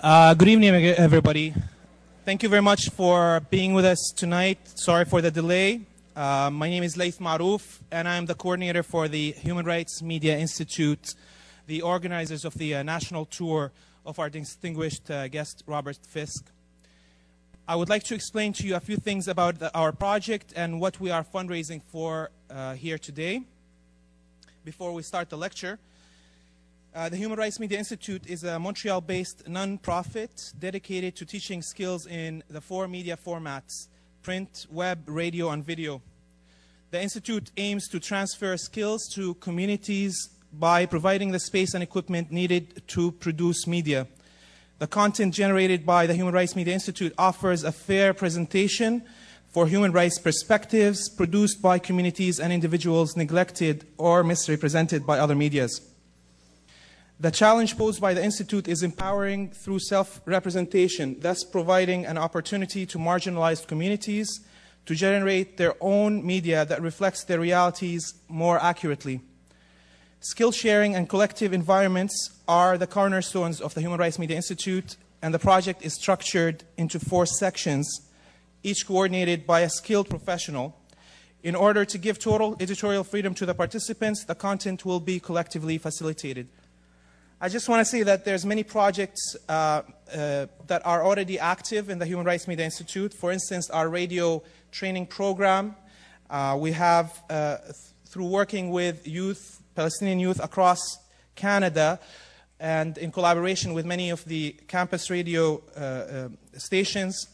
Good evening, everybody. Thank you very much for being with us tonight. Sorry for the delay. My name is Laith Marouf, and I'm the coordinator for the Human Rights Media Institute, the organizers of the national tour of our distinguished guest, Robert Fisk. I would like to explain to you a few things about our project and what we are fundraising for here today. Before we start the lecture, the Human Rights Media Institute is a Montreal-based non-profit dedicated to teaching skills in the 4 media formats: print, web, radio, and video. The Institute aims to transfer skills to communities by providing the space and equipment needed to produce media. The content generated by the Human Rights Media Institute offers a fair presentation for human rights perspectives produced by communities and individuals neglected or misrepresented by other medias. The challenge posed by the Institute is empowering through self-representation, thus providing an opportunity to marginalized communities to generate their own media that reflects their realities more accurately. Skill sharing and collective environments are the cornerstones of the Human Rights Media Institute, and the project is structured into 4 sections, each coordinated by a skilled professional. In order to give total editorial freedom to the participants, the content will be collectively facilitated. I just want to say that there's many projects that are already active in the Human Rights Media Institute. For instance, our radio training program. We have, through working with youth, Palestinian youth across Canada, and in collaboration with many of the campus radio stations,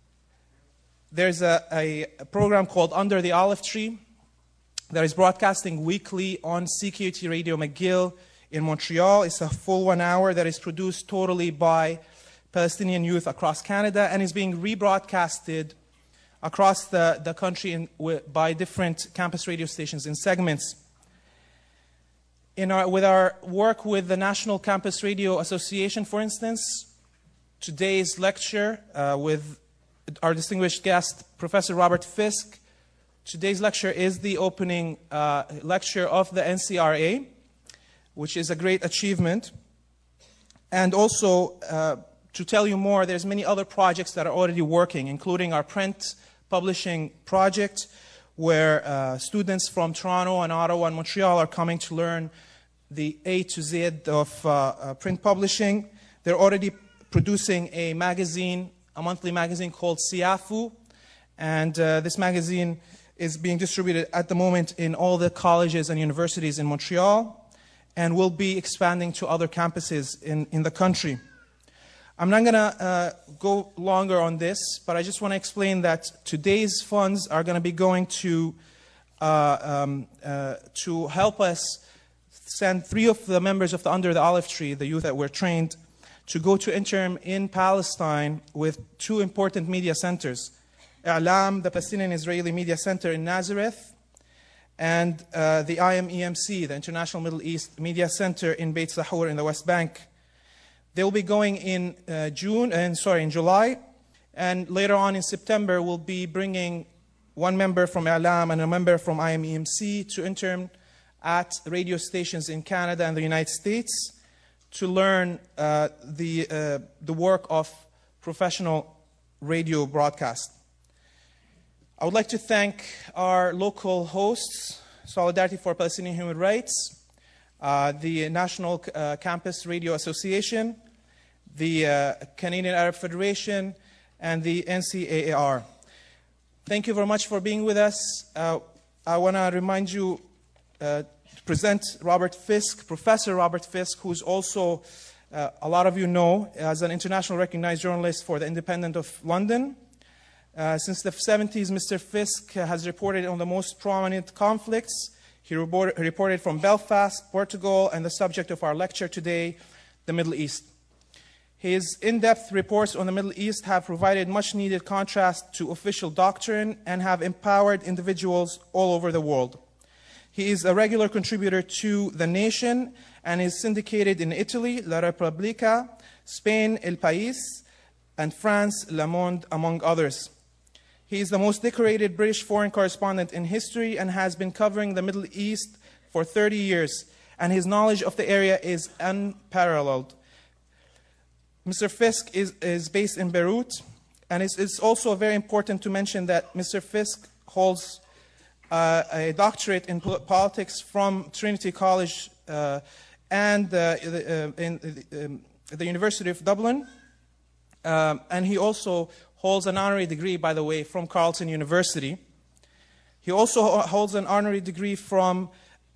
there's a program called Under the Olive Tree that is broadcasting weekly on CKUT Radio McGill in Montreal. It's a full 1 hour that is produced totally by Palestinian youth across Canada and is being rebroadcasted across the country by different campus radio stations in segments. With our work with the National Campus Radio Association, for instance, today's lecture with our distinguished guest, Professor Robert Fisk, today's lecture is the opening lecture of the NCRA, which is a great achievement. And also, to tell you more, there's many other projects that are already working, including our print publishing project, where students from Toronto and Ottawa and Montreal are coming to learn the A to Z of print publishing. They're already producing a magazine, a monthly magazine called Siafu, and this magazine is being distributed at the moment in all the colleges and universities in Montreal, and will be expanding to other campuses in the country. I'm not going to go longer on this, but I just want to explain that today's funds are going to be going to help us send 3 of the members of the Under the Olive Tree, the youth that were trained, to go to intern in Palestine with 2 important media centers: I'lam, the Palestinian Israeli Media Center in Nazareth, and the IMEMC, the International Middle East Media Center in Beit Sahur in the West Bank. They will be going in July, and later on in September we'll be bringing 1 member from I'lam and a member from IMEMC to intern at radio stations in Canada and the United States to learn the work of professional radio broadcast. I would like to thank our local hosts, Solidarity for Palestinian Human Rights, the National Campus Radio Association, the Canadian Arab Federation, and the NCAAR. Thank you very much for being with us. I want to remind you to present Robert Fisk, Professor Robert Fisk, who's also, a lot of you know, as an internationally recognized journalist for the Independent of London. Since the 70s, Mr. Fisk has reported on the most prominent conflicts. He reported from Belfast, Portugal, and the subject of our lecture today, the Middle East. His in-depth reports on the Middle East have provided much-needed contrast to official doctrine and have empowered individuals all over the world. He is a regular contributor to The Nation and is syndicated in Italy, La Repubblica, Spain, El País, and France, Le Monde, among others. He is the most decorated British foreign correspondent in history and has been covering the Middle East for 30 years, and his knowledge of the area is unparalleled. Mr. Fisk is based in Beirut, and it's also very important to mention that Mr. Fisk holds a doctorate in politics from Trinity College and in the University of Dublin, and he also holds an honorary degree, by the way, from Carleton University. He also holds an honorary degree from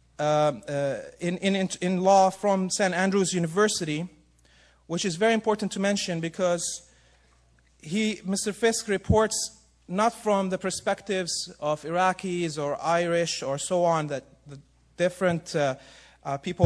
in law from St. Andrews University, which is very important to mention because Mr. Fisk reports not from the perspectives of Iraqis or Irish or so on, that the different people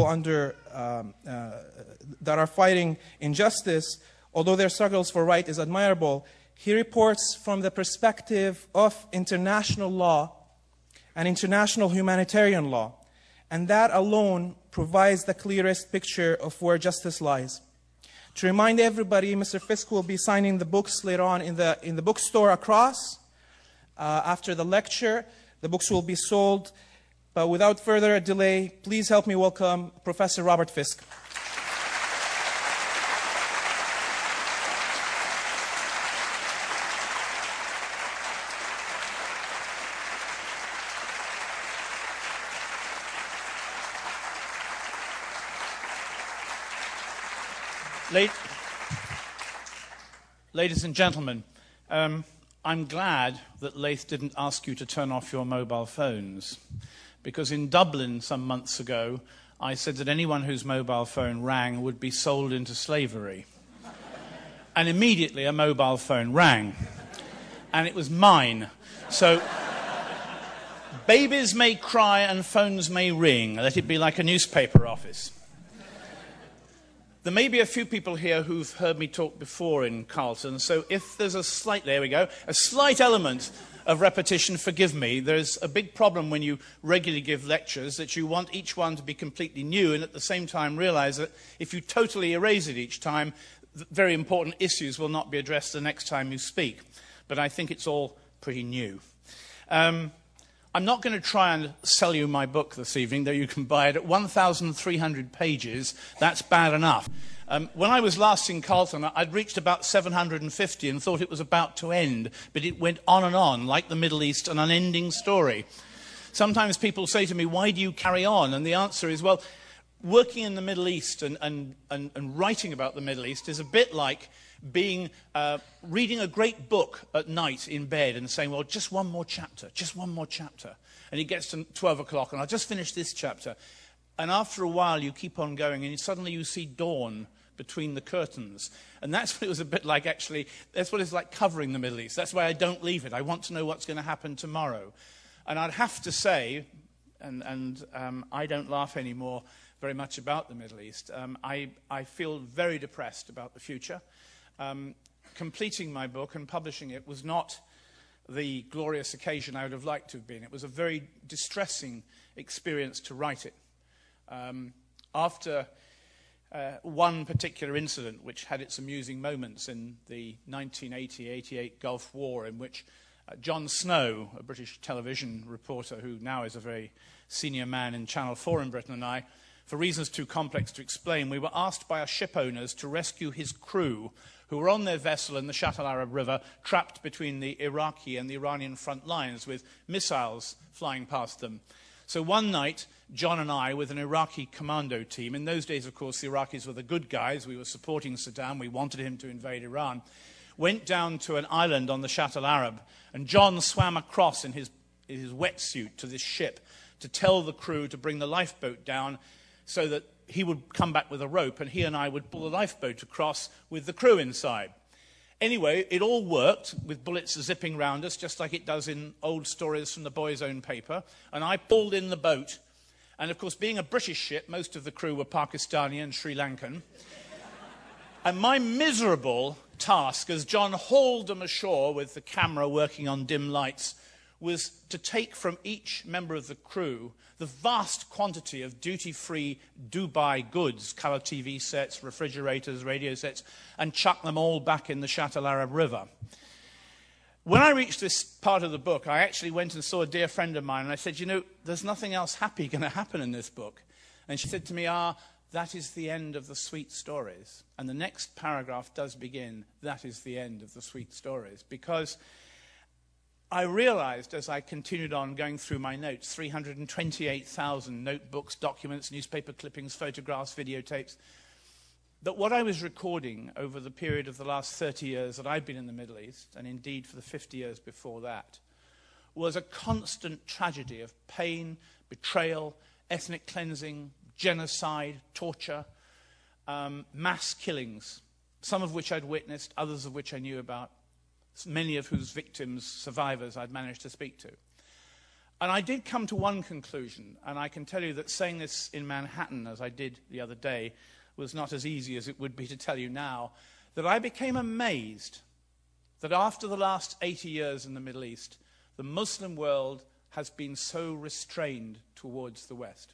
that are fighting injustice, although their struggles for right is admirable. He reports from the perspective of international law and international humanitarian law. And that alone provides the clearest picture of where justice lies. To remind everybody, Mr. Fisk will be signing the books later on in the bookstore across. After the lecture, the books will be sold. But without further delay, please help me welcome Professor Robert Fisk. Ladies and gentlemen, I'm glad that Laith didn't ask you to turn off your mobile phones, because in Dublin some months ago, I said that anyone whose mobile phone rang would be sold into slavery. And immediately a mobile phone rang, and it was mine. So, babies may cry and phones may ring. Let it be like a newspaper office. There may be a few people here who've heard me talk before in Carleton, so if there's a slight element of repetition, forgive me. There's a big problem when you regularly give lectures that you want each one to be completely new and at the same time realize that if you totally erase it each time, very important issues will not be addressed the next time you speak. But I think it's all pretty new. I'm not going to try and sell you my book this evening, though you can buy it at 1,300 pages. That's bad enough. When I was last in Carleton, I'd reached about 750 and thought it was about to end, but it went on, like the Middle East, an unending story. Sometimes people say to me, why do you carry on? And the answer is, well, working in the Middle East and writing about the Middle East is a bit like reading a great book at night in bed and saying, well, just one more chapter. And it gets to 12 o'clock and I'll just finish this chapter. And after a while you keep on going and suddenly you see dawn between the curtains. And that's what it was a bit like, actually. That's what it's like covering the Middle East. That's why I don't leave it. I want to know what's going to happen tomorrow. And I'd have to say, and I don't laugh anymore very much about the Middle East, I feel very depressed about the future. Completing my book and publishing it was not the glorious occasion I would have liked to have been. It was a very distressing experience to write it. After one particular incident, which had its amusing moments in the 1980-88 Gulf War, in which John Snow, a British television reporter who now is a very senior man in Channel 4 in Britain, and I, for reasons too complex to explain, we were asked by our ship owners to rescue his crew, who were on their vessel in the Shatt al-Arab River, trapped between the Iraqi and the Iranian front lines with missiles flying past them. So one night, John and I, with an Iraqi commando team, in those days, of course, the Iraqis were the good guys. We were supporting Saddam. We wanted him to invade Iran. Went down to an island on the Shatt al-Arab, and John swam across in his wetsuit to this ship to tell the crew to bring the lifeboat down so that he would come back with a rope, and he and I would pull the lifeboat across with the crew inside. Anyway, it all worked, with bullets zipping round us, just like it does in old stories from the boy's own paper. And I pulled in the boat. And, of course, being a British ship, most of the crew were Pakistani and Sri Lankan. And my miserable task, as John hauled them ashore with the camera working on dim lights, was to take from each member of the crew the vast quantity of duty-free Dubai goods, colour TV sets, refrigerators, radio sets, and chuck them all back in the Shatt al-Arab River. When I reached this part of the book, I actually went and saw a dear friend of mine, and I said, you know, there's nothing else happy going to happen in this book. And she said to me, that is the end of the sweet stories. And the next paragraph does begin, that is the end of the sweet stories. Because I realized as I continued on going through my notes, 328,000 notebooks, documents, newspaper clippings, photographs, videotapes, that what I was recording over the period of the last 30 years that I've been in the Middle East, and indeed for the 50 years before that, was a constant tragedy of pain, betrayal, ethnic cleansing, genocide, torture, mass killings, some of which I'd witnessed, others of which I knew about, many of whose victims, survivors, I'd managed to speak to. And I did come to one conclusion, and I can tell you that saying this in Manhattan, as I did the other day, was not as easy as it would be to tell you now, that I became amazed that after the last 80 years in the Middle East, the Muslim world has been so restrained towards the West.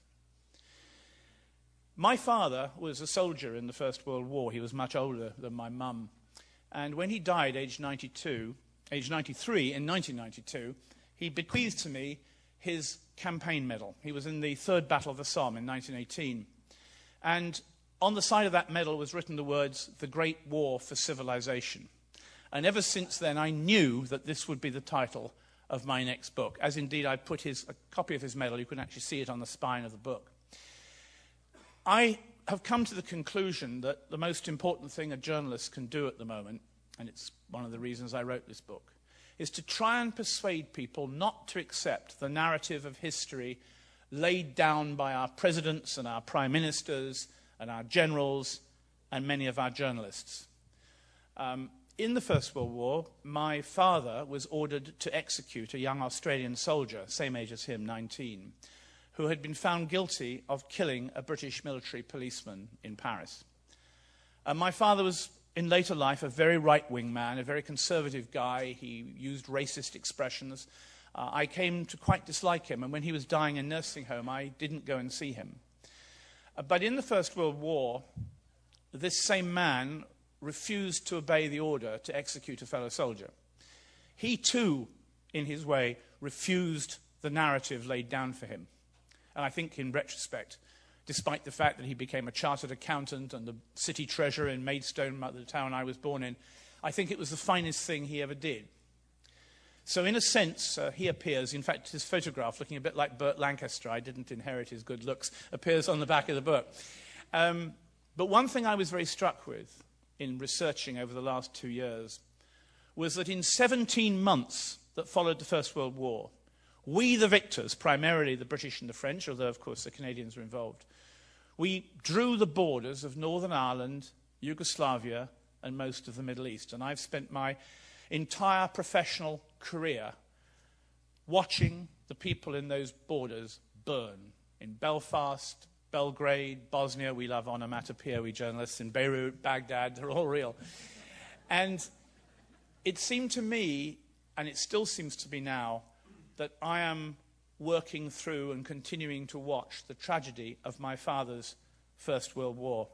My father was a soldier in the First World War. He was much older than my mum. And when he died, aged 93, in 1992, he bequeathed to me his campaign medal. He was in the Third Battle of the Somme in 1918. And on the side of that medal was written the words, "The Great War for Civilization." And ever since then, I knew that this would be the title of my next book, as indeed I put a copy of his medal. You can actually see it on the spine of the book. I have come to the conclusion that the most important thing a journalist can do at the moment, and it's one of the reasons I wrote this book, is to try and persuade people not to accept the narrative of history laid down by our presidents and our prime ministers and our generals and many of our journalists. In the First World War, my father was ordered to execute a young Australian soldier, same age as him, 19, who had been found guilty of killing a British military policeman in Paris. My father was, in later life, a very right-wing man, a very conservative guy. He used racist expressions. I came to quite dislike him, and when he was dying in a nursing home, I didn't go and see him. But in the First World War, this same man refused to obey the order to execute a fellow soldier. He too, in his way, refused the narrative laid down for him. And I think in retrospect, despite the fact that he became a chartered accountant and the city treasurer in Maidstone, the town I was born in, I think it was the finest thing he ever did. So in a sense, he appears, in fact, his photograph, looking a bit like Burt Lancaster, I didn't inherit his good looks, appears on the back of the book. But one thing I was very struck with in researching over the last 2 years was that in 17 months that followed the First World War, we, the victors, primarily the British and the French, although, of course, the Canadians were involved, we drew the borders of Northern Ireland, Yugoslavia, and most of the Middle East. And I've spent my entire professional career watching the people in those borders burn. In Belfast, Belgrade, Bosnia, we love onomatopoeia, we journalists, in Beirut, Baghdad, they're all real. And it seemed to me, and it still seems to me now, that I am working through and continuing to watch the tragedy of my father's First World War.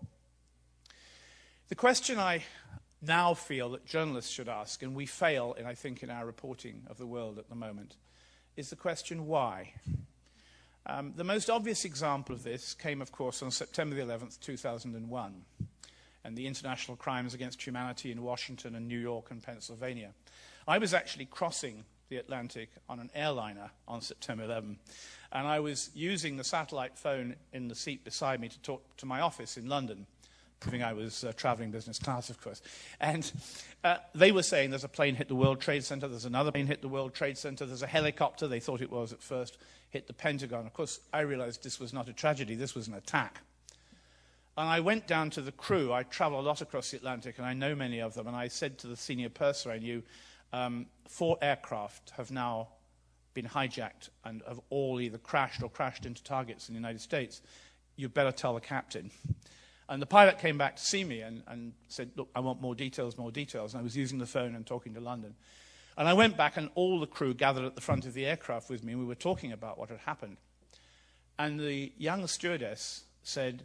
The question I now feel that journalists should ask, and we fail, I think, in our reporting of the world at the moment, is the question, why? The most obvious example of this came, of course, on September the 11th, 2001, and the international crimes against humanity in Washington and New York and Pennsylvania. I was actually crossing the Atlantic on an airliner on September 11, and I was using the satellite phone in the seat beside me to talk to my office in London, proving I was traveling business class, of course. And they were saying there's a plane hit the World Trade Center, there's another plane hit the World Trade Center, there's a helicopter, they thought it was at first, hit the Pentagon. Of course, I realized this was not a tragedy, this was an attack. And I went down to the crew. I travel a lot across the Atlantic, and I know many of them, and I said to the senior purser I knew, 4 aircraft have now been hijacked and have all either crashed or crashed into targets in the United States. You better tell the captain. And the pilot came back to see me and said, look, I want more details, more details. And I was using the phone and talking to London. And I went back, and all the crew gathered at the front of the aircraft with me, and we were talking about what had happened. And the young stewardess said,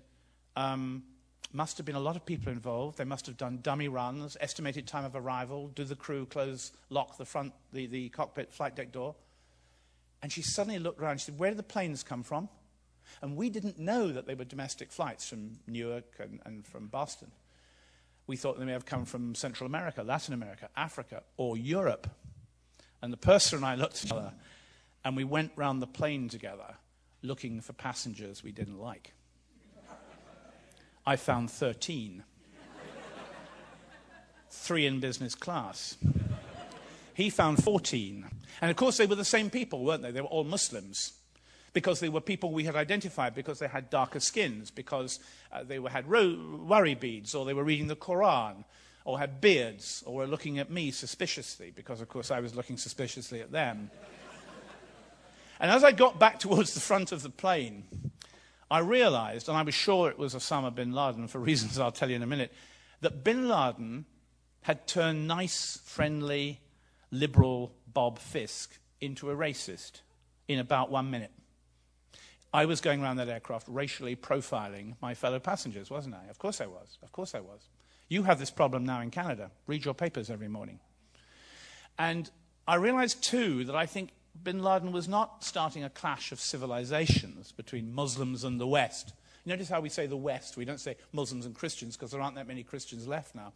must have been a lot of people involved. They must have done dummy runs, estimated time of arrival, do the crew lock the cockpit flight deck door? And she suddenly looked around. She said, where did the planes come from? And we didn't know that they were domestic flights from Newark and from Boston. We thought they may have come from Central America, Latin America, Africa, or Europe. And the purser and I looked at each other, and we went round the plane together looking for passengers we didn't like. I found 13. 3 in business class. He found 14. And of course they were the same people, weren't they? They were all Muslims. Because they were people we had identified, because they had darker skins, because they had worry beads, or they were reading the Quran, or had beards, or were looking at me suspiciously, because of course I was looking suspiciously at them. And as I got back towards the front of the plane, I realized, and I was sure it was Osama bin Laden for reasons I'll tell you in a minute, that bin Laden had turned nice, friendly, liberal Bob Fisk into a racist in about 1 minute. I was going around that aircraft racially profiling my fellow passengers, wasn't I? Of course I was. Of course I was. You have this problem now in Canada. Read your papers every morning. And I realized, too, that I think bin Laden was not starting a clash of civilizations between Muslims and the West. Notice how we say the West. We don't say Muslims and Christians, because there aren't that many Christians left now.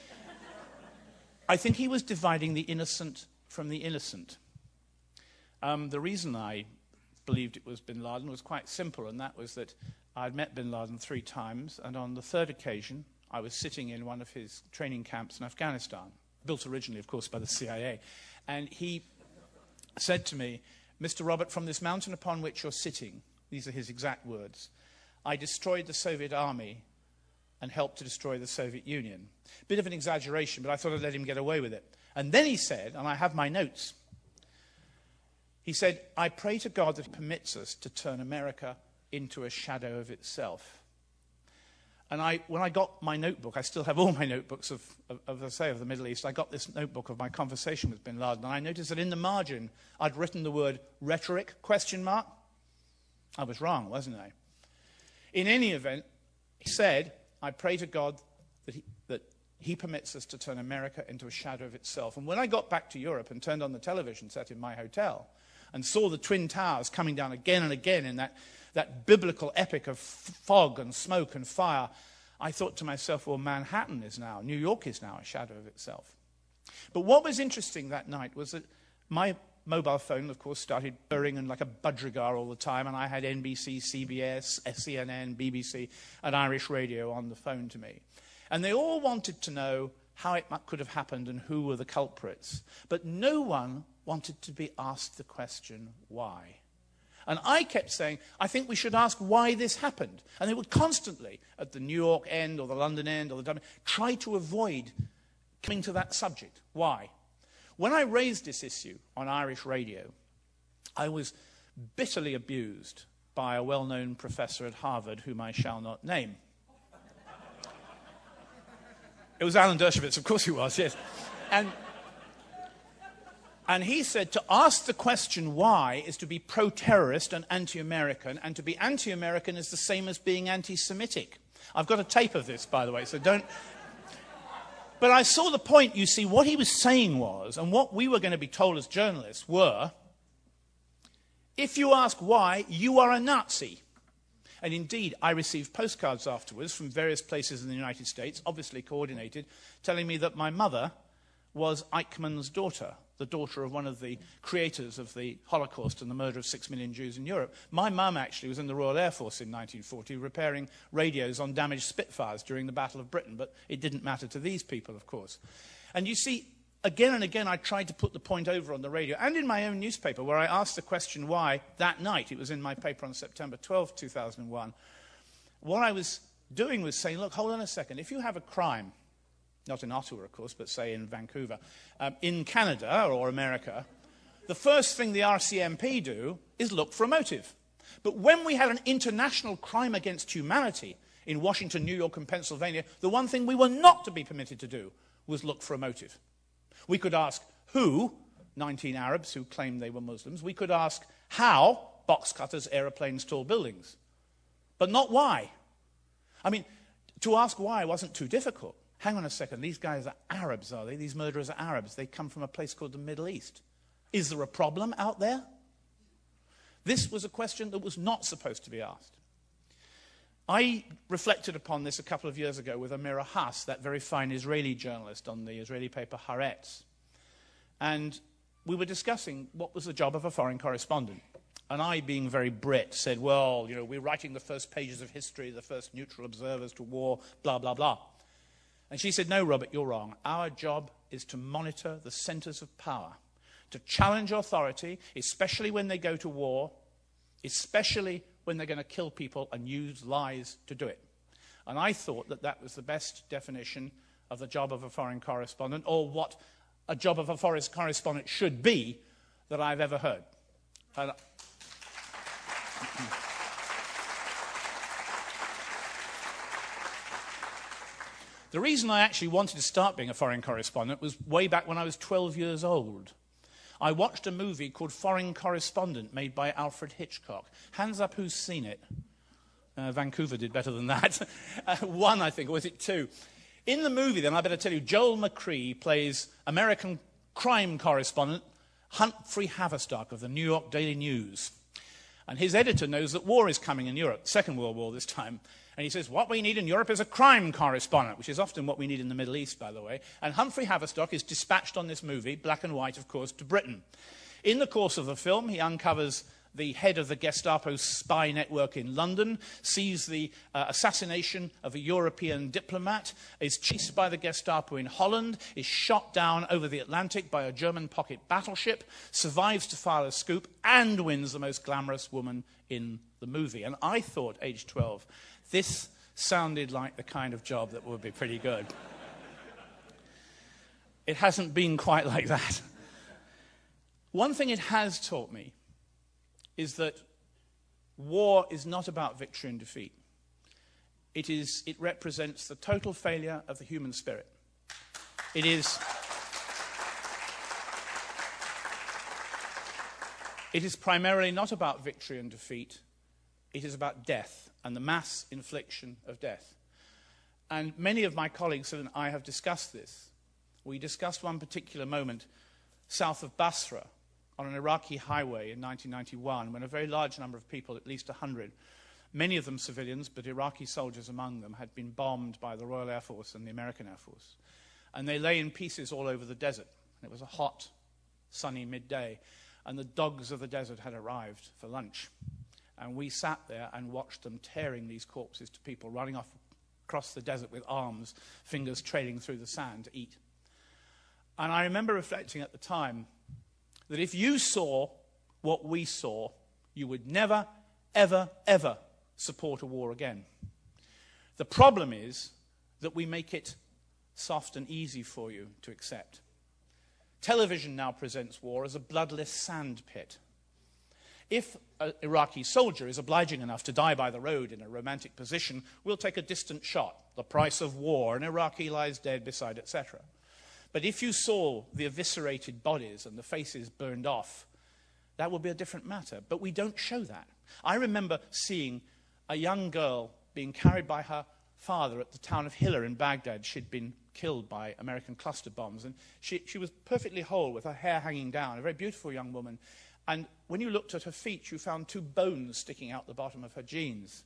I think he was dividing the innocent from the innocent. The reason I believed it was bin Laden was quite simple, and that was that I'd met bin Laden 3 times, and on the 3rd occasion, I was sitting in one of his training camps in Afghanistan, built originally, of course, by the CIA. And he said to me, "Mr. Robert, from this mountain upon which you're sitting," these are his exact words, "I destroyed the Soviet army and helped to destroy the Soviet Union." Bit of an exaggeration, but I thought I'd let him get away with it. And then he said, and I have my notes, he said, "I pray to God that he permits us to turn America into a shadow of itself." And when I got my notebook, I still have all my notebooks of the Middle East. I got this notebook of my conversation with bin Laden, and I noticed that in the margin, I'd written the word rhetoric, ? I was wrong, wasn't I? In any event, he said, "I pray to God that he permits us to turn America into a shadow of itself." And when I got back to Europe and turned on the television set in my hotel and saw the Twin Towers coming down again and again in that biblical epic of fog and smoke and fire, I thought to myself, well, New York is now a shadow of itself. But what was interesting that night was that my mobile phone, of course, started burring and like a budgerigar all the time, and I had NBC, CBS, CNN, BBC, and Irish Radio on the phone to me. And they all wanted to know how it could have happened and who were the culprits. But no one wanted to be asked the question, why? And I kept saying, I think we should ask why this happened. And they would constantly, at the New York end or the London end or the Dublin, try to avoid coming to that subject. Why? When I raised this issue on Irish Radio, I was bitterly abused by a well-known professor at Harvard, whom I shall not name. It was Alan Dershowitz, of course he was, yes. And he said to ask the question why is to be pro-terrorist and anti-American, and to be anti-American is the same as being anti-Semitic. I've got a tape of this, by the way, so don't... But I saw the point, you see, what he was saying was, and what we were going to be told as journalists were, if you ask why, you are a Nazi. And indeed, I received postcards afterwards from various places in the United States, obviously coordinated, telling me that my mother was Eichmann's daughter, the daughter of one of the creators of the Holocaust and the murder of 6 million Jews in Europe. My mum actually was in the Royal Air Force in 1940 repairing radios on damaged Spitfires during the Battle of Britain, but it didn't matter to these people, of course. And you see, again and again, I tried to put the point over on the radio and in my own newspaper, where I asked the question why that night. It was in my paper on September 12, 2001. What I was doing was saying, look, hold on a second. If you have a crime, not in Ottawa, of course, but say in Vancouver, in Canada or America, the first thing the RCMP do is look for a motive. But when we had an international crime against humanity in Washington, New York, and Pennsylvania, the one thing we were not to be permitted to do was look for a motive. We could ask who, 19 Arabs who claimed they were Muslims. We could ask how, box cutters, aeroplanes, tall buildings. But not why. I mean, to ask why wasn't too difficult. Hang on a second, these guys are Arabs, are they? These murderers are Arabs. They come from a place called the Middle East. Is there a problem out there? This was a question that was not supposed to be asked. I reflected upon this a couple of years ago with Amira Haas, that very fine Israeli journalist on the Israeli paper Haaretz. And we were discussing what was the job of a foreign correspondent. And I, being very Brit, said, well, we're writing the first pages of history, the first neutral observers to war, blah, blah, blah. And she said, no, Robert, you're wrong. Our job is to monitor the centers of power, to challenge authority, especially when they go to war, especially when they're going to kill people and use lies to do it. And I thought that that was the best definition of the job of a foreign correspondent, or what a job of a foreign correspondent should be, that I've ever heard. And the reason I actually wanted to start being a foreign correspondent was way back when I was 12 years old. I watched a movie called Foreign Correspondent, made by Alfred Hitchcock. Hands up who's seen it. Vancouver did better than that. One, I think, or was it two? In the movie, then, I better tell you, Joel McCrea plays American crime correspondent Humphrey Haverstock of the New York Daily News. And his editor knows that war is coming in Europe, Second World War this time. And he says, what we need in Europe is a crime correspondent, which is often what we need in the Middle East, by the way. And Humphrey Haverstock is dispatched on this movie, black and white, of course, to Britain. In the course of the film, he uncovers the head of the Gestapo spy network in London, sees the assassination of a European diplomat, is chased by the Gestapo in Holland, is shot down over the Atlantic by a German pocket battleship, survives to file a scoop, and wins the most glamorous woman in the movie. And I thought, age 12, this sounded like the kind of job that would be pretty good. It hasn't been quite like that. One thing it has taught me is that war is not about victory and defeat. It represents the total failure of the human spirit. It is primarily not about victory and defeat. It is about death and the mass infliction of death. And many of my colleagues and I have discussed this. We discussed one particular moment south of Basra, on an Iraqi highway in 1991, when a very large number of people, at least 100, many of them civilians, but Iraqi soldiers among them, had been bombed by the Royal Air Force and the American Air Force. And they lay in pieces all over the desert. And it was a hot, sunny midday, and the dogs of the desert had arrived for lunch. And we sat there and watched them tearing these corpses to people, running off across the desert with arms, fingers trailing through the sand to eat. And I remember reflecting at the time that if you saw what we saw, you would never, ever, ever support a war again. The problem is that we make it soft and easy for you to accept. Television now presents war as a bloodless sandpit. If an Iraqi soldier is obliging enough to die by the road in a romantic position, we'll take a distant shot. The price of war, an Iraqi lies dead beside, etc. But if you saw the eviscerated bodies and the faces burned off, that would be a different matter. But we don't show that. I remember seeing a young girl being carried by her father at the town of Hilla in Baghdad. She'd been killed by American cluster bombs. And she was perfectly whole with her hair hanging down, a very beautiful young woman. And when you looked at her feet, you found 2 bones sticking out the bottom of her jeans.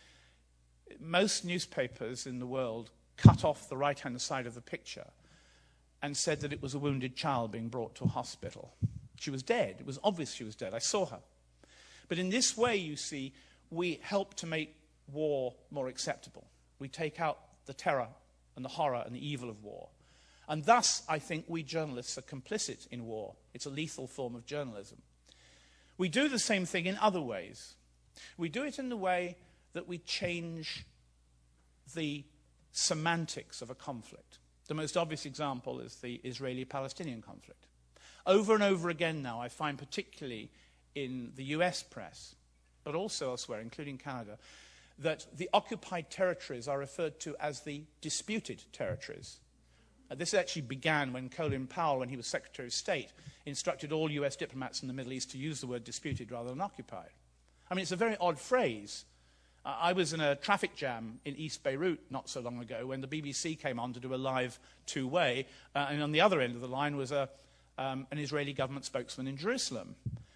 Most newspapers in the world cut off the right-hand side of the picture and said that it was a wounded child being brought to a hospital. She was dead. It was obvious she was dead. I saw her. But in this way, you see, we help to make war more acceptable. We take out the terror and the horror and the evil of war. And thus, I think we journalists are complicit in war. It's a lethal form of journalism. We do the same thing in other ways. We do it in the way that we change the semantics of a conflict. The most obvious example is the Israeli-Palestinian conflict. Over and over again now, I find particularly in the US press, but also elsewhere, including Canada, that the occupied territories are referred to as the disputed territories. This actually began when Colin Powell, when he was Secretary of State, instructed all US diplomats in the Middle East to use the word disputed rather than occupied. I mean, it's a very odd phrase. I was in a traffic jam in East Beirut not so long ago when the BBC came on to do a live two-way, and on the other end of the line was an Israeli government spokesman in Jerusalem.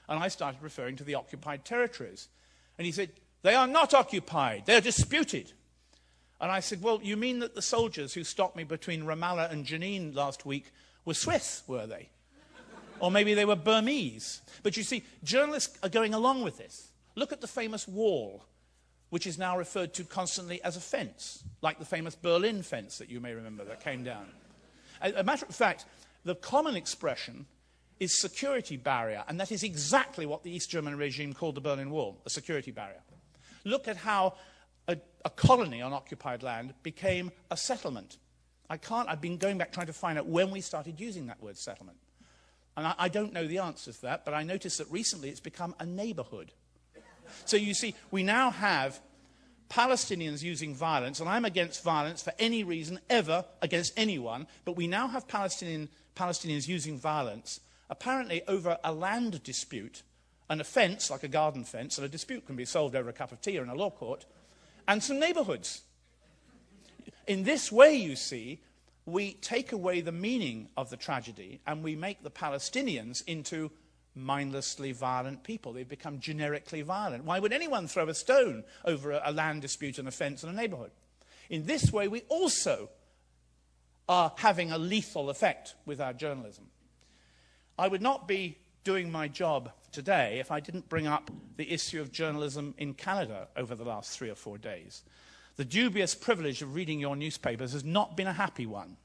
And I started referring to the occupied territories. And he said, they are not occupied, they're disputed. And I said, well, you mean that the soldiers who stopped me between Ramallah and Jenin last week were Swiss, were they? Or maybe they were Burmese. But you see, journalists are going along with this. Look at the famous wall, which is now referred to constantly as a fence, like the famous Berlin fence that you may remember that came down. As a matter of fact, the common expression is security barrier, and that is exactly what the East German regime called the Berlin Wall, a security barrier. Look at how a colony on occupied land became a settlement. I've been going back trying to find out when we started using that word settlement. And I don't know the answer to that, but I noticed that recently it's become a neighborhood. So you see, we now have Palestinians using violence, and I'm against violence for any reason ever against anyone, but we now have Palestinians using violence, apparently over a land dispute, an offence like a garden fence, and a dispute can be solved over a cup of tea or in a law court, and some neighbourhoods. In this way, you see, we take away the meaning of the tragedy and we make the Palestinians into mindlessly violent people. They've become generically violent. Why would anyone throw a stone over a land dispute, an offence in a neighbourhood? In this way, we also are having a lethal effect with our journalism. I would not be doing my job today if I didn't bring up the issue of journalism in Canada over the last 3 or 4 days. The dubious privilege of reading your newspapers has not been a happy one.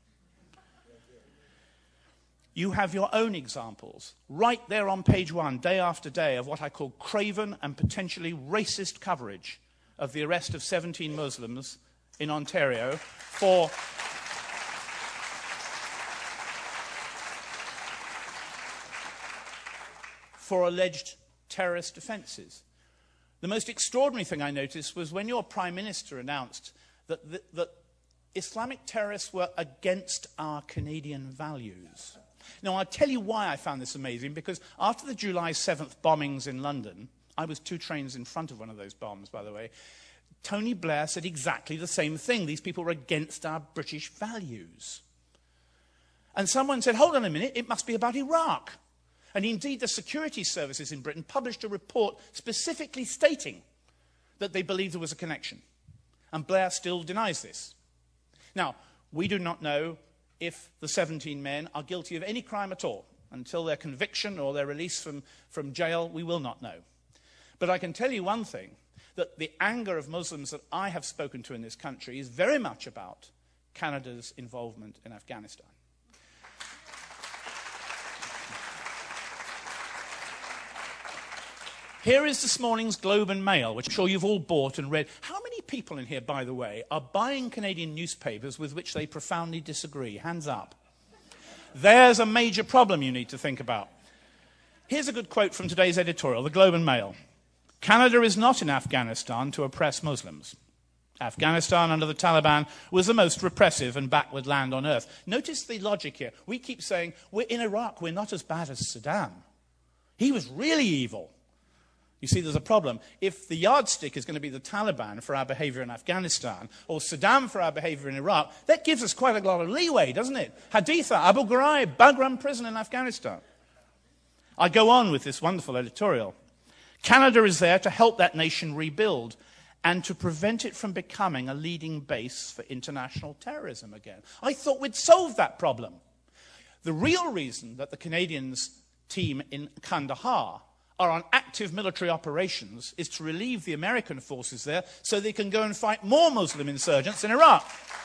You have your own examples, right there on page 1, day after day, of what I call craven and potentially racist coverage of the arrest of 17 Muslims in Ontario for alleged terrorist offences. The most extraordinary thing I noticed was when your Prime Minister announced that Islamic terrorists were against our Canadian values. Now, I'll tell you why I found this amazing, because after the July 7th bombings in London, I was 2 trains in front of one of those bombs, by the way, Tony Blair said exactly the same thing. These people were against our British values. And someone said, hold on a minute, it must be about Iraq. And indeed, the security services in Britain published a report specifically stating that they believed there was a connection. And Blair still denies this. Now, we do not know if the 17 men are guilty of any crime at all. Until their conviction or their release from jail, we will not know. But I can tell you one thing, that the anger of Muslims that I have spoken to in this country is very much about Canada's involvement in Afghanistan. Here is this morning's Globe and Mail, which I'm sure you've all bought and read. How many people in here, by the way, are buying Canadian newspapers with which they profoundly disagree? Hands up. There's a major problem you need to think about. Here's a good quote from today's editorial, the Globe and Mail. Canada is not in Afghanistan to oppress Muslims. Afghanistan under the Taliban was the most repressive and backward land on earth. Notice the logic here. We keep saying, we're in Iraq, we're not as bad as Saddam. He was really evil. You see, there's a problem. If the yardstick is going to be the Taliban for our behavior in Afghanistan, or Saddam for our behavior in Iraq, that gives us quite a lot of leeway, doesn't it? Haditha, Abu Ghraib, Bagram prison in Afghanistan. I go on with this wonderful editorial. Canada is there to help that nation rebuild and to prevent it from becoming a leading base for international terrorism again. I thought we'd solved that problem. The real reason that the Canadians team in Kandahar are on active military operations is to relieve the American forces there so they can go and fight more Muslim insurgents in Iraq.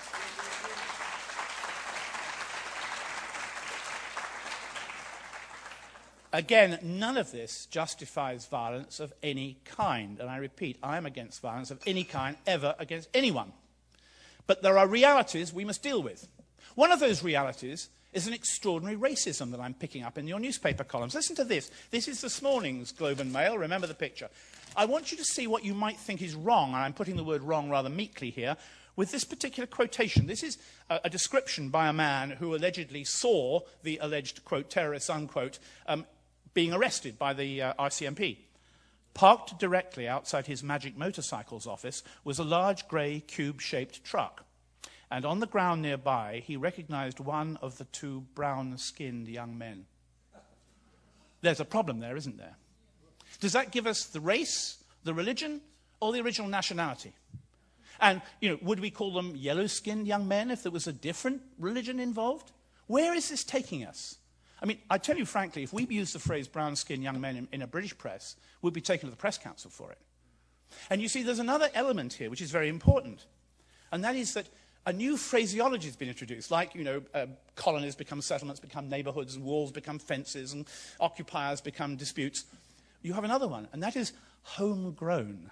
Again, none of this justifies violence of any kind. And I repeat, I am against violence of any kind ever against anyone. But there are realities we must deal with. One of those realities is an extraordinary racism that I'm picking up in your newspaper columns. Listen to this. This is this morning's Globe and Mail. Remember the picture. I want you to see what you might think is wrong, and I'm putting the word wrong rather meekly here, with this particular quotation. This is a description by a man who allegedly saw the alleged, quote, terrorists, unquote, being arrested by the RCMP. Parked directly outside his Magic Motorcycles office was a large grey cube-shaped truck. And on the ground nearby, he recognized one of the 2 brown-skinned young men. There's a problem there, isn't there? Does that give us the race, the religion, or the original nationality? And, would we call them yellow-skinned young men if there was a different religion involved? Where is this taking us? I mean, I tell you frankly, if we used the phrase brown-skinned young men in a British press, we'd be taken to the Press Council for it. And you see, there's another element here which is very important, and that is that a new phraseology has been introduced, like, colonies become settlements, become neighborhoods, and walls become fences, and occupiers become disputes. You have another one, and that is homegrown.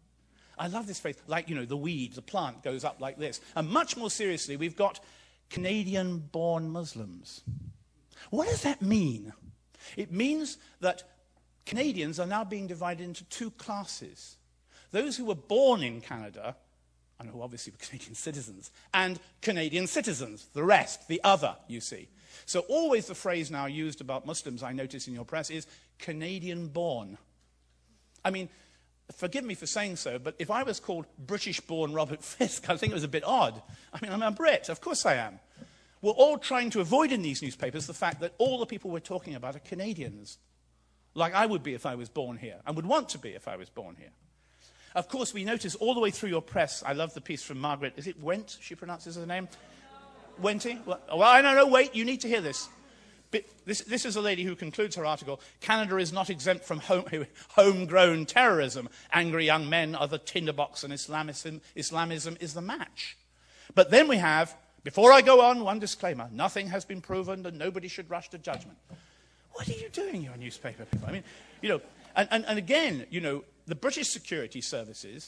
I love this phrase, like, the weed, the plant goes up like this. And much more seriously, we've got Canadian-born Muslims. What does that mean? It means that Canadians are now being divided into two classes. Those who were born in Canada, and who obviously were Canadian citizens, and Canadian citizens, the rest, the other, you see. So always the phrase now used about Muslims, I notice in your press, is Canadian-born. I mean, forgive me for saying so, but if I was called British-born Robert Fisk, I think it was a bit odd. I mean, I'm a Brit, of course I am. We're all trying to avoid in these newspapers the fact that all the people we're talking about are Canadians, like I would be if I was born here, and would want to be if I was born here. Of course, we notice all the way through your press, I love the piece from Margaret, is it Went, she pronounces her name? Wenty? Well, I don't know, wait, you need to hear this. This is a lady who concludes her article, Canada is not exempt from homegrown terrorism. Angry young men are the tinderbox and Islamism is the match. But then we have, before I go on, one disclaimer, nothing has been proven and nobody should rush to judgment. What are you doing, your newspaper people? I mean, and again, the British security services,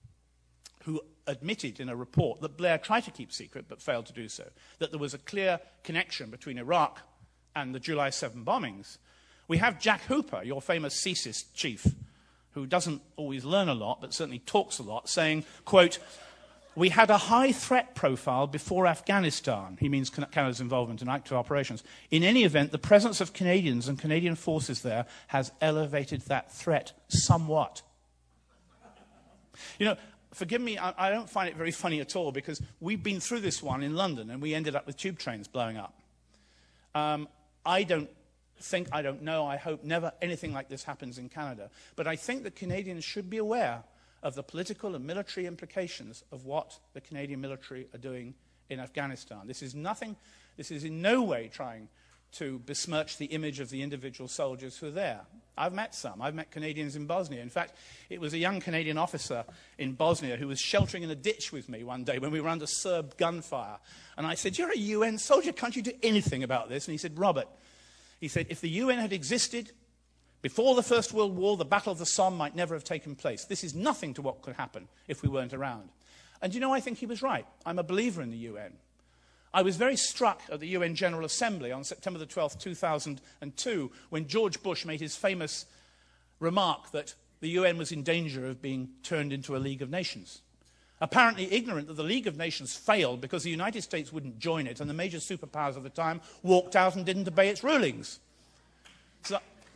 who admitted in a report that Blair tried to keep secret but failed to do so, that there was a clear connection between Iraq and the July 7 bombings. We have Jack Hooper, your famous CSIS chief, who doesn't always learn a lot, but certainly talks a lot, saying, quote, we had a high threat profile before Afghanistan. He means Canada's involvement in active operations. In any event, the presence of Canadians and Canadian forces there has elevated that threat somewhat. Forgive me, I don't find it very funny at all, because we've been through this one in London, and we ended up with tube trains blowing up. I don't know, I hope never anything like this happens in Canada. But I think that Canadians should be aware of the political and military implications of what the Canadian military are doing in Afghanistan. This is in no way trying to besmirch the image of the individual soldiers who are there. I've met some. I've met Canadians in Bosnia. In fact, it was a young Canadian officer in Bosnia who was sheltering in a ditch with me one day when we were under Serb gunfire. And I said, you're a UN soldier, can't you do anything about this? And he said, Robert, if the UN had existed before the First World War, the Battle of the Somme might never have taken place. This is nothing to what could happen if we weren't around. And I think he was right. I'm a believer in the UN. I was very struck at the UN General Assembly on September the 12th, 2002, when George Bush made his famous remark that the UN was in danger of being turned into a League of Nations. Apparently ignorant that the League of Nations failed because the United States wouldn't join it, and the major superpowers of the time walked out and didn't obey its rulings. So,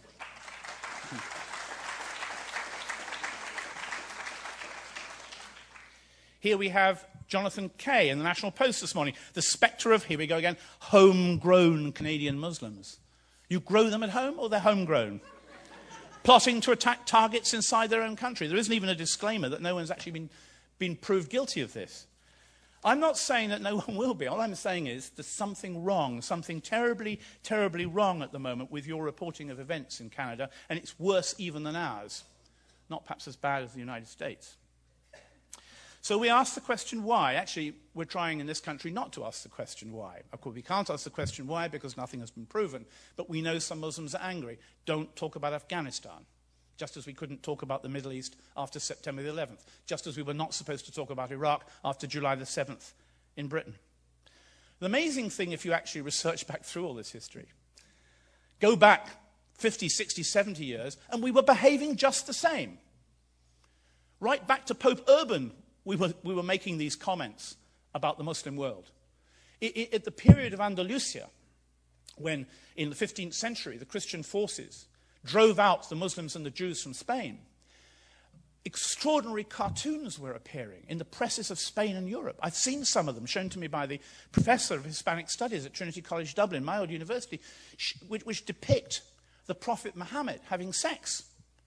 here we have Jonathan Kay in the National Post this morning. The spectre of, here we go again, homegrown Canadian Muslims. You grow them at home or they're homegrown? Plotting to attack targets inside their own country. There isn't even a disclaimer that no one's actually been proved guilty of this. I'm not saying that no one will be. All I'm saying is there's something wrong, something terribly, terribly wrong at the moment with your reporting of events in Canada, and it's worse even than ours. Not perhaps as bad as the United States. So we ask the question why. Actually, we're trying in this country not to ask the question why. Of course, we can't ask the question why because nothing has been proven. But we know some Muslims are angry. Don't talk about Afghanistan. Just as we couldn't talk about the Middle East after September the 11th. Just as we were not supposed to talk about Iraq after July the 7th in Britain. The amazing thing, if you actually research back through all this history, go back 50, 60, 70 years, and we were behaving just the same. Right back to Pope Urban, we were making these comments about the Muslim world. At the period of Andalusia, when in the 15th century the Christian forces drove out the Muslims and the Jews from Spain, extraordinary cartoons were appearing in the presses of Spain and Europe. I've seen some of them shown to me by the professor of Hispanic Studies at Trinity College Dublin, my old university, which depict the Prophet Muhammad having sex.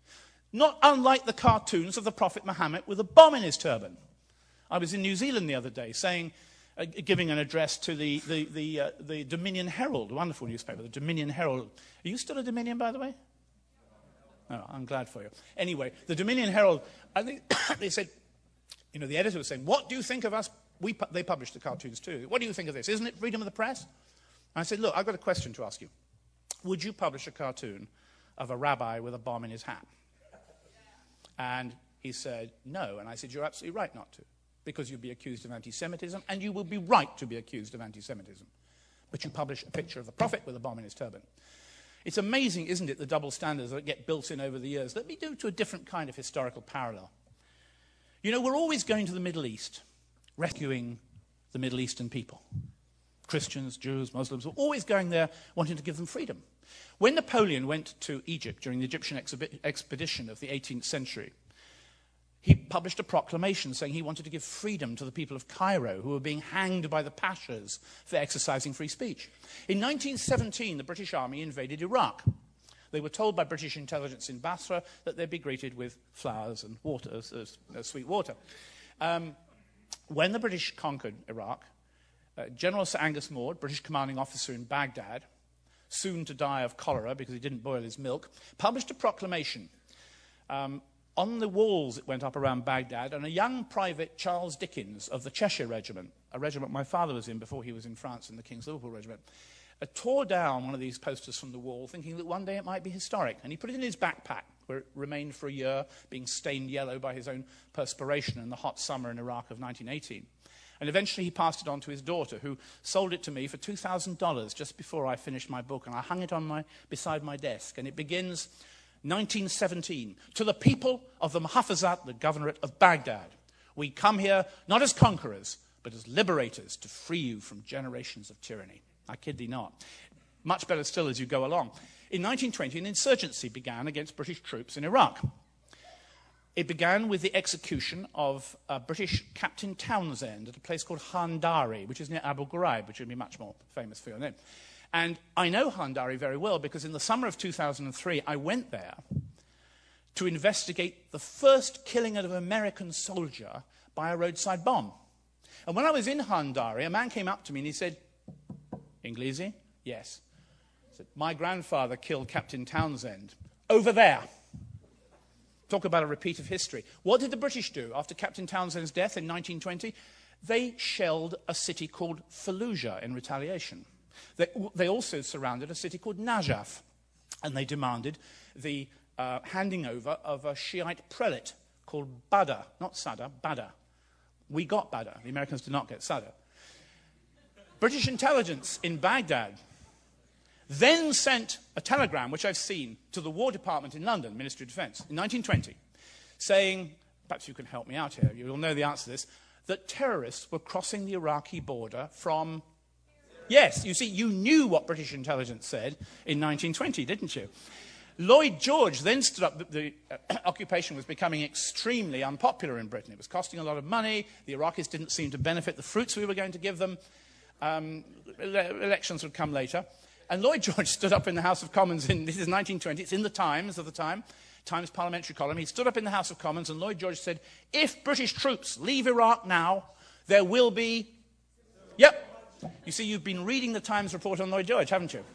not unlike the cartoons of the Prophet Muhammad with a bomb in his turban. I was in New Zealand the other day giving an address to the Dominion Herald, a wonderful newspaper, the Dominion Herald. Are you still a Dominion, by the way? No, I'm glad for you. Anyway, the Dominion Herald, I think they said, the editor was saying, what do you think of us? They published the cartoons too. What do you think of this? Isn't it freedom of the press? And I said, look, I've got a question to ask you. Would you publish a cartoon of a rabbi with a bomb in his hat? And he said, no. And I said, you're absolutely right not to, because you'd be accused of anti-Semitism, and you would be right to be accused of anti-Semitism. But you publish a picture of the prophet with a bomb in his turban. It's amazing, isn't it, the double standards that get built in over the years. Let me do to a different kind of historical parallel. We're always going to the Middle East, rescuing the Middle Eastern people. Christians, Jews, Muslims, were always going there wanting to give them freedom. When Napoleon went to Egypt during the Egyptian expedition of the 18th century, he published a proclamation saying he wanted to give freedom to the people of Cairo who were being hanged by the pashas for exercising free speech. In 1917, the British Army invaded Iraq. They were told by British intelligence in Basra that they'd be greeted with flowers and water, sweet water. When the British conquered Iraq, General Sir Angus Maude, British commanding officer in Baghdad, soon to die of cholera because he didn't boil his milk, published a proclamation. On the walls it went up around Baghdad, and a young private, Charles Dickens, of the Cheshire Regiment, a regiment my father was in before he was in France in the King's Liverpool Regiment, tore down one of these posters from the wall, thinking that one day it might be historic. And he put it in his backpack, where it remained for a year, being stained yellow by his own perspiration in the hot summer in Iraq of 1918. And eventually he passed it on to his daughter, who sold it to me for $2,000 just before I finished my book. And I hung it on beside my desk. And it begins, 1917, to the people of the Muhafazat, the governorate of Baghdad. We come here not as conquerors, but as liberators to free you from generations of tyranny. I kid thee not. Much better still as you go along. In 1920, an insurgency began against British troops in Iraq. It began with the execution of British Captain Townsend at a place called Handari, which is near Abu Ghraib, which would be much more famous for your name. And I know Handari very well because in the summer of 2003, I went there to investigate the first killing of an American soldier by a roadside bomb. And when I was in Handari, a man came up to me and he said, Inglesi? Yes. He said, my grandfather killed Captain Townsend over there. Talk about a repeat of history. What did the British do after Captain Townsend's death in 1920? They shelled a city called Fallujah in retaliation. They also surrounded a city called Najaf, and they demanded the handing over of a Shiite prelate called Badr, not Sadr, Badr. We got Badr. The Americans did not get Sadr. British intelligence in Baghdad then sent a telegram, which I've seen, to the War Department in London, Ministry of Defence, in 1920, saying, perhaps you can help me out here, you'll know the answer to this, that terrorists were crossing the Iraqi border from... Yes, you see, you knew what British intelligence said in 1920, didn't you? Lloyd George then stood up. The occupation was becoming extremely unpopular in Britain. It was costing a lot of money. The Iraqis didn't seem to benefit the fruits we were going to give them. Elections would come later. And Lloyd George stood up in the House of Commons this is 1920, it's in the Times of the time, Times parliamentary column. He stood up in the House of Commons and Lloyd George said, if British troops leave Iraq now, there will be... Yep. You see, you've been reading the Times report on Lloyd George, haven't you?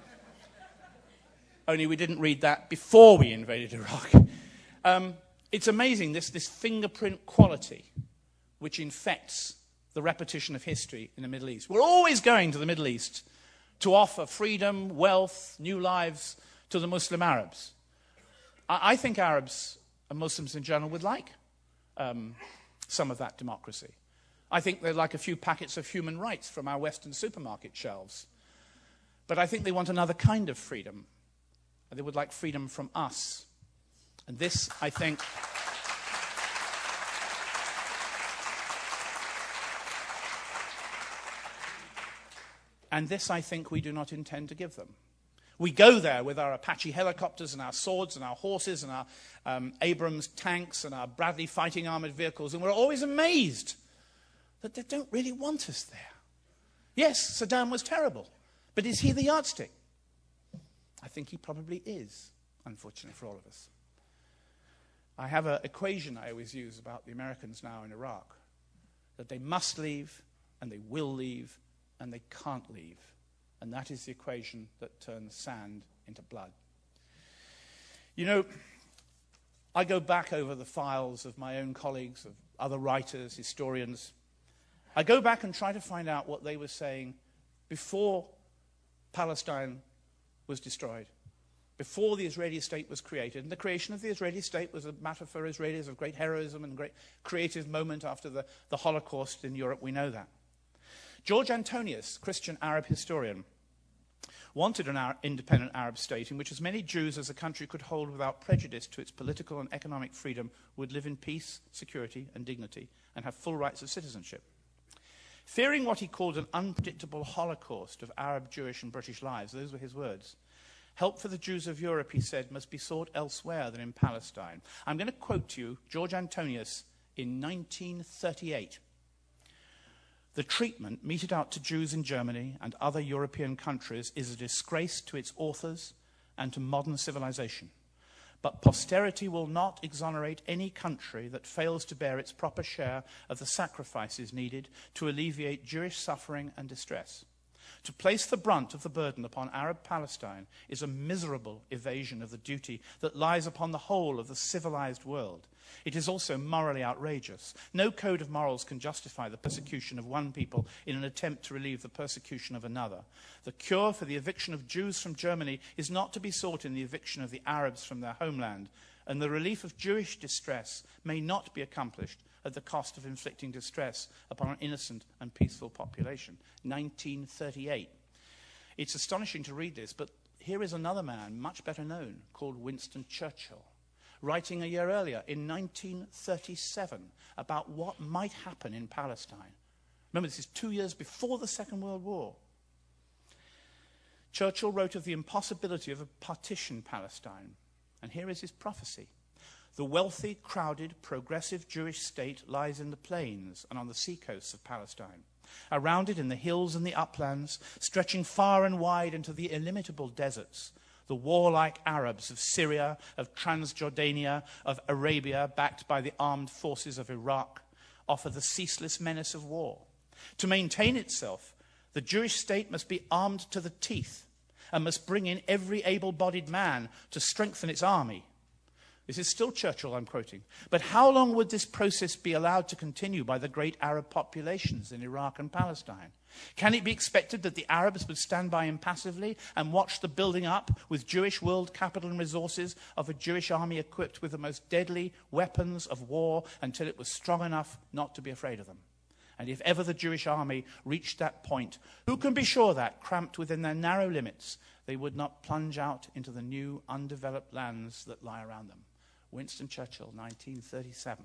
Only we didn't read that before we invaded Iraq. It's amazing, this fingerprint quality which infects the repetition of history in the Middle East. We're always going to the Middle East to offer freedom, wealth, new lives to the Muslim Arabs. I think Arabs and Muslims in general would like some of that democracy. I think they'd like a few packets of human rights from our Western supermarket shelves. But I think they want another kind of freedom. They would like freedom from us. And this, I think... And this, I think, we do not intend to give them. We go there with our Apache helicopters and our swords and our horses and our Abrams tanks and our Bradley fighting armored vehicles, and we're always amazed that they don't really want us there. Yes, Saddam was terrible, but is he the yardstick? I think he probably is, unfortunately for all of us. I have an equation I always use about the Americans now in Iraq, that they must leave, and they will leave, and they can't leave. And that is the equation that turns sand into blood. You know, I go back over the files of my own colleagues, of other writers, historians. I go back and try to find out what they were saying before Palestine was destroyed, before the Israeli state was created. And the creation of the Israeli state was a matter for Israelis of great heroism and great creative moment after the Holocaust in Europe. We know that. George Antonius, Christian Arab historian, wanted an independent Arab state in which as many Jews as the country could hold without prejudice to its political and economic freedom would live in peace, security, and dignity, and have full rights of citizenship. Fearing what he called an unpredictable holocaust of Arab, Jewish, and British lives, those were his words, help for the Jews of Europe, he said, must be sought elsewhere than in Palestine. I'm going to quote to you George Antonius in 1938. The treatment meted out to Jews in Germany and other European countries is a disgrace to its authors and to modern civilization. But posterity will not exonerate any country that fails to bear its proper share of the sacrifices needed to alleviate Jewish suffering and distress. To place the brunt of the burden upon Arab Palestine is a miserable evasion of the duty that lies upon the whole of the civilized world. It is also morally outrageous. No code of morals can justify the persecution of one people in an attempt to relieve the persecution of another. The cure for the eviction of Jews from Germany is not to be sought in the eviction of the Arabs from their homeland, and the relief of Jewish distress may not be accomplished at the cost of inflicting distress upon an innocent and peaceful population. 1938. It's astonishing to read this, but here is another man, much better known, called Winston Churchill, writing a year earlier, in 1937, about what might happen in Palestine. Remember, this is 2 years before the Second World War. Churchill wrote of the impossibility of a partition Palestine, and here is his prophecy. The wealthy, crowded, progressive Jewish state lies in the plains and on the seacoasts of Palestine, around it in the hills and the uplands, stretching far and wide into the illimitable deserts. The warlike Arabs of Syria, of Transjordania, of Arabia, backed by the armed forces of Iraq, offer the ceaseless menace of war. To maintain itself, the Jewish state must be armed to the teeth and must bring in every able-bodied man to strengthen its army. This is still Churchill I'm quoting. But how long would this process be allowed to continue by the great Arab populations in Iraq and Palestine? Can it be expected that the Arabs would stand by impassively and watch the building up with Jewish world capital and resources of a Jewish army equipped with the most deadly weapons of war until it was strong enough not to be afraid of them? And if ever the Jewish army reached that point, who can be sure that, cramped within their narrow limits, they would not plunge out into the new undeveloped lands that lie around them? Winston Churchill, 1937.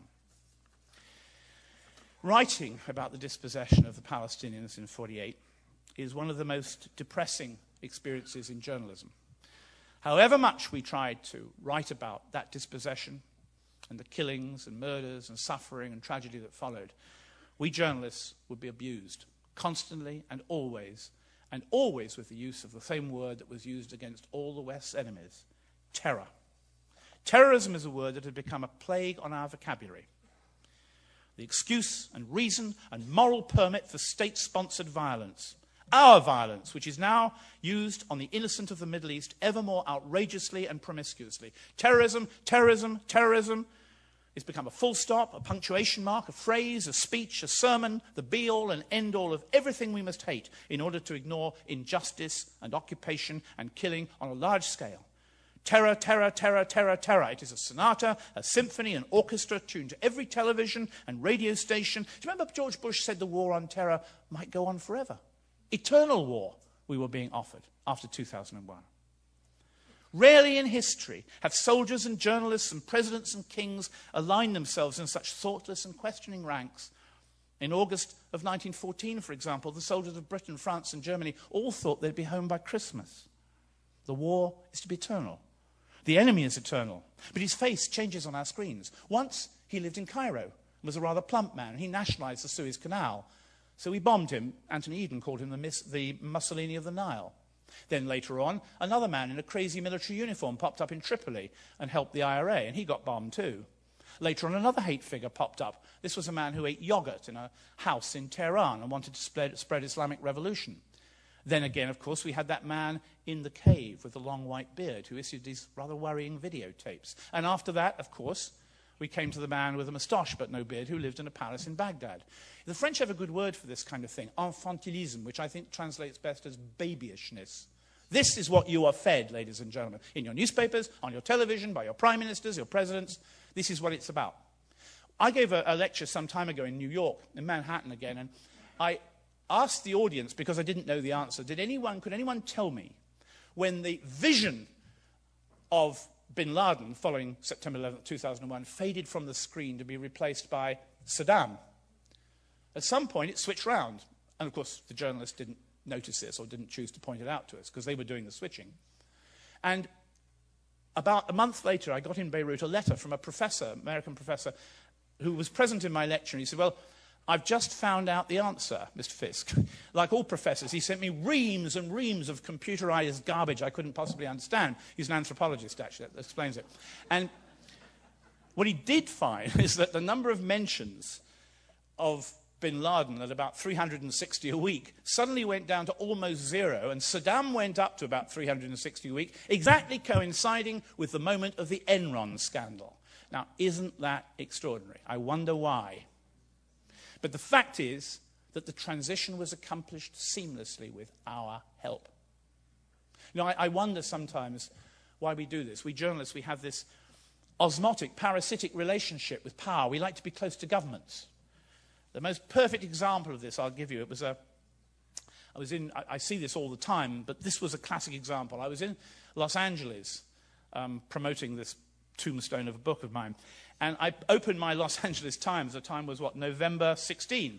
Writing about the dispossession of the Palestinians in 1948 is one of the most depressing experiences in journalism. However much we tried to write about that dispossession and the killings and murders and suffering and tragedy that followed, we journalists would be abused constantly and always with the use of the same word that was used against all the West's enemies, terror. Terrorism is a word that had become a plague on our vocabulary. The excuse and reason and moral permit for state-sponsored violence. Our violence, which is now used on the innocent of the Middle East ever more outrageously and promiscuously. Terrorism, terrorism, terrorism. It's become a full stop, a punctuation mark, a phrase, a speech, a sermon, the be-all and end-all of everything we must hate in order to ignore injustice and occupation and killing on a large scale. Terror, terror, terror, terror, terror. It is a sonata, a symphony, an orchestra tuned to every television and radio station. Do you remember George Bush said the war on terror might go on forever? Eternal war we were being offered after 2001. Rarely in history have soldiers and journalists and presidents and kings aligned themselves in such thoughtless and questioning ranks. In August of 1914, for example, the soldiers of Britain, France, and Germany all thought they'd be home by Christmas. The war is to be eternal. The enemy is eternal, but his face changes on our screens. Once he lived in Cairo and was a rather plump man. He nationalized the Suez Canal. So we bombed him. Anthony Eden called him the Mussolini of the Nile. Then later on, another man in a crazy military uniform popped up in Tripoli and helped the IRA, and he got bombed too. Later on, another hate figure popped up. This was a man who ate yogurt in a house in Tehran and wanted to spread Islamic revolution. Then again, of course, we had that man in the cave with the long white beard who issued these rather worrying videotapes. And after that, of course, we came to the man with a moustache but no beard who lived in a palace in Baghdad. The French have a good word for this kind of thing, infantilisme, which I think translates best as babyishness. This is what you are fed, ladies and gentlemen, in your newspapers, on your television, by your prime ministers, your presidents. This is what it's about. I gave a lecture some time ago in New York, in Manhattan again, and I asked the audience, because I didn't know the answer, could anyone tell me when the vision of bin Laden following September 11, 2001 faded from the screen to be replaced by Saddam? At some point, it switched round. And, of course, the journalists didn't notice this or didn't choose to point it out to us because they were doing the switching. And about a month later, I got in Beirut a letter from a professor, American professor, who was present in my lecture. And he said, well, I've just found out the answer, Mr. Fisk. Like all professors, he sent me reams and reams of computerized garbage I couldn't possibly understand. He's an anthropologist, actually. That explains it. And what he did find is that the number of mentions of bin Laden at about 360 a week suddenly went down to almost zero, and Saddam went up to about 360 a week, exactly coinciding with the moment of the Enron scandal. Now, isn't that extraordinary? I wonder why. But the fact is that the transition was accomplished seamlessly with our help. You know, I wonder sometimes why we do this. We journalists, we have this osmotic, parasitic relationship with power. We like to be close to governments. The most perfect example of this I'll give you, I see this all the time, but this was a classic example. I was in Los Angeles promoting this tombstone of a book of mine, and I opened my Los Angeles Times. The time was, November 16.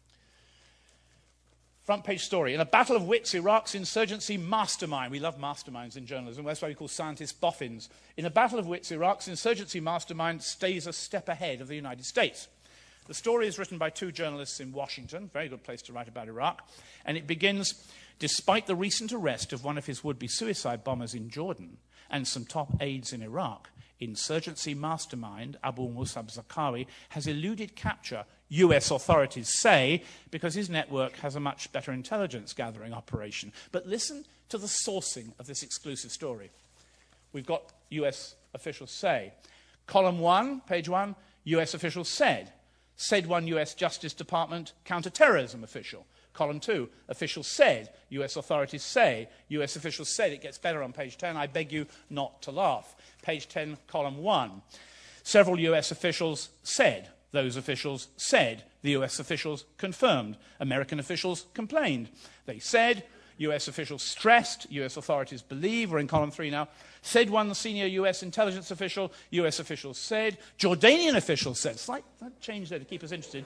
Front page story. In a battle of wits, Iraq's insurgency mastermind. We love masterminds in journalism. That's why we call scientists boffins. In a battle of wits, Iraq's insurgency mastermind stays a step ahead of the United States. The story is written by two journalists in Washington, very good place to write about Iraq, and it begins, despite the recent arrest of one of his would-be suicide bombers in Jordan and some top aides in Iraq, insurgency mastermind Abu Musab Zarqawi has eluded capture, US authorities say, because his network has a much better intelligence gathering operation. But listen to the sourcing of this exclusive story. We've got US officials say. Column 1, page 1, US officials said one US Justice Department counterterrorism official. Column 2, officials said, US authorities say, US officials said. It gets better on page 10. I beg you not to laugh. Page 10, column 1. Several US officials said, those officials said, the US officials confirmed, American officials complained. They said, US officials stressed, US authorities believe, we're in column 3 now, said one senior US intelligence official, US officials said, Jordanian officials said, slight change there to keep us interested.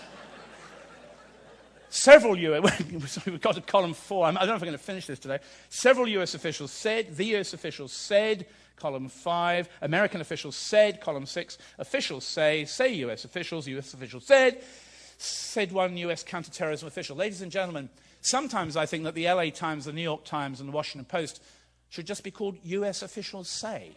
Several US, we've got to column 4, I don't know if I'm going to finish this today. Several US officials said, the US officials said, column 5, American officials said, column 6, officials say US officials said one US counterterrorism official. Ladies and gentlemen, sometimes I think that the LA Times, the New York Times, and the Washington Post should just be called US officials say.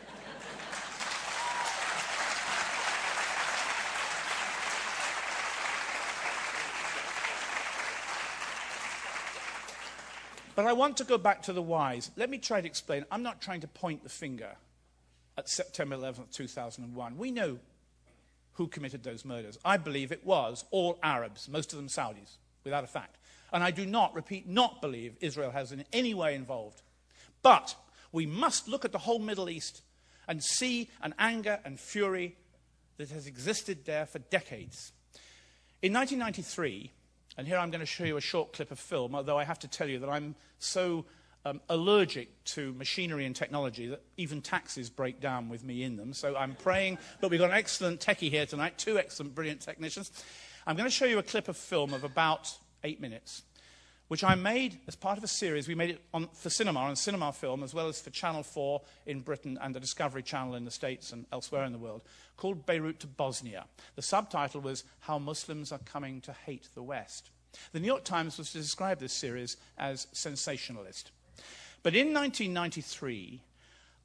But I want to go back to the whys. Let me try to explain. I'm not trying to point the finger at September 11th, 2001. We know who committed those murders. I believe it was all Arabs, most of them Saudis, without a fact. And I do not, repeat, not believe Israel has in any way involved. But we must look at the whole Middle East and see an anger and fury that has existed there for decades. In 1993, and here I'm going to show you a short clip of film, although I have to tell you that I'm so allergic to machinery and technology that even taxis break down with me in them. So I'm praying, but we've got an excellent techie here tonight, two excellent, brilliant technicians. I'm going to show you a clip of film of about 8 minutes, which I made as part of a series. We made it for cinema, on cinema film, as well as for Channel 4 in Britain and the Discovery Channel in the States and elsewhere in the world, called Beirut to Bosnia. The subtitle was How Muslims Are Coming to Hate the West. The New York Times was to describe this series as sensationalist. But in 1993,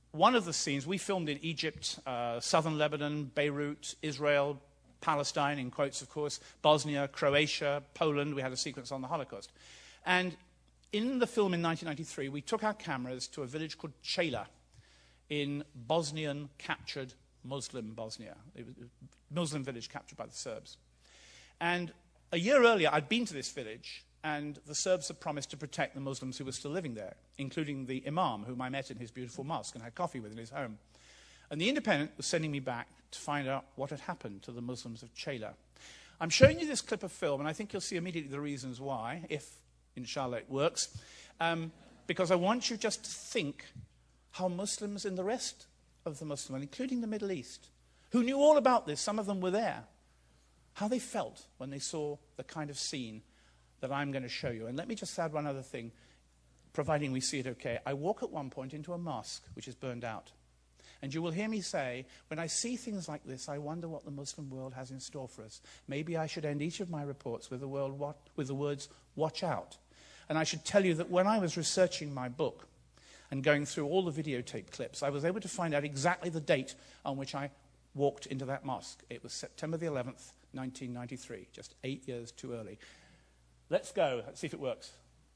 one of the scenes we filmed in Egypt, southern Lebanon, Beirut, Israel, Palestine, in quotes, of course, Bosnia, Croatia, Poland. We had a sequence on the Holocaust. And in the film in 1993, we took our cameras to a village called Chela in Bosnian-captured Muslim Bosnia. It was a Muslim village captured by the Serbs. And a year earlier, I'd been to this village, and the Serbs had promised to protect the Muslims who were still living there, including the imam, whom I met in his beautiful mosque and had coffee with in his home. And the Independent was sending me back to find out what had happened to the Muslims of Chela. I'm showing you this clip of film, and I think you'll see immediately the reasons why, if, inshallah, it works, because I want you just to think how Muslims in the rest of the Muslim world, including the Middle East, who knew all about this, some of them were there, how they felt when they saw the kind of scene that I'm going to show you. And let me just add one other thing, providing we see it okay. I walk at one point into a mosque which is burned out. And you will hear me say, when I see things like this, I wonder what the Muslim world has in store for us. Maybe I should end each of my reports with the words, watch out. And I should tell you that when I was researching my book and going through all the videotape clips, I was able to find out exactly the date on which I walked into that mosque. It was September the 11th, 1993, just 8 years too early. Let's go. Let's see if it works.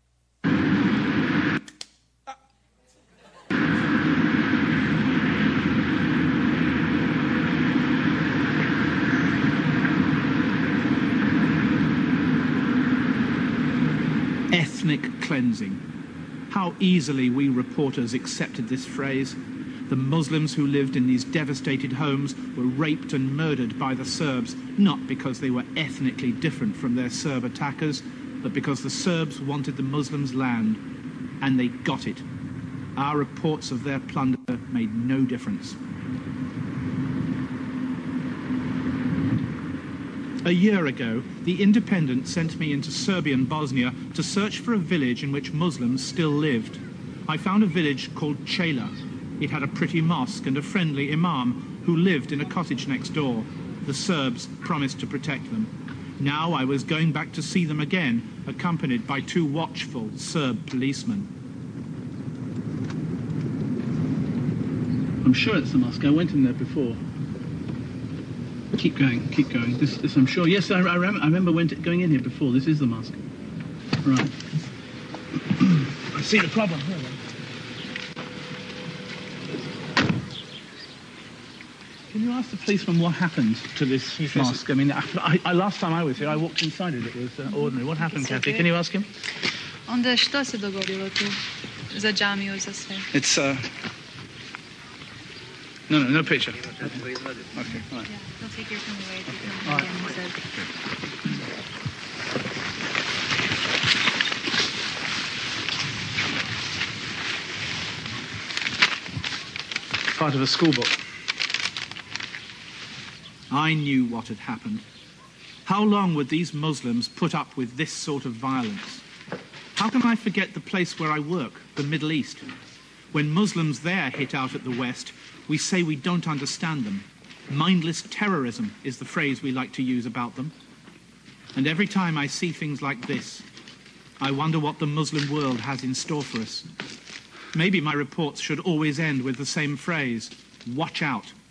Ethnic cleansing. How easily we reporters accepted this phrase. The Muslims who lived in these devastated homes were raped and murdered by the Serbs, not because they were ethnically different from their Serb attackers, but because the Serbs wanted the Muslims' land, and they got it. Our reports of their plunder made no difference. A year ago, the Independent sent me into Serbian Bosnia to search for a village in which Muslims still lived. I found a village called Chela. It had a pretty mosque and a friendly imam who lived in a cottage next door. The Serbs promised to protect them. Now I was going back to see them again, accompanied by 2 watchful Serb policemen. I'm sure it's the mosque. I went in there before. Keep going, keep going. This I'm sure. Yes, I remember going in here before. This is the mosque. Right. I see the problem here, then. Can you ask the policeman what happened to this mosque? I mean, last time I was here, I walked inside it. It was ordinary. What happened, Kathy? Can you ask him? Onda što se dogodilo tu za džamiju, za sve? It's no picture. Okay, all right. Yeah, he'll take your phone away. All right. Again, he said. Part of a school book. I knew what had happened. How long would these Muslims put up with this sort of violence? How can I forget the place where I work, the Middle East? When Muslims there hit out at the West, we say we don't understand them. Mindless terrorism is the phrase we like to use about them. And every time I see things like this, I wonder what the Muslim world has in store for us. Maybe my reports should always end with the same phrase, watch out.